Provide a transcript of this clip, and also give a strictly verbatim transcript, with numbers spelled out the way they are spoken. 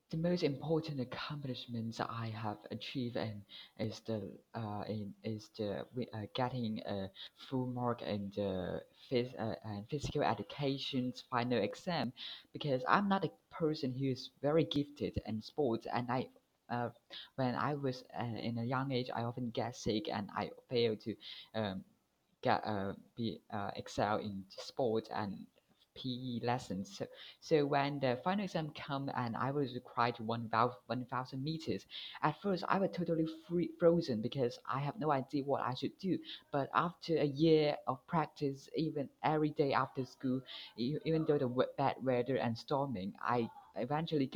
The most important accomplishments I have achieved and is the uh, in, is the wi- uh, getting a full mark in the phys- uh, and physical education's final exam, because I'm not a person who is very gifted in sports, and I uh, when I was uh, in a young age I often get sick and I fail to um, get uh, be uh, excel in sport and P E lessons. So, so when the final exam come and I was required to run about one thousand meters, at first I was totally free, frozen because I have no idea what I should do. But after a year of practice, even every day after school, e- even though the we- bad weather and storming, I eventually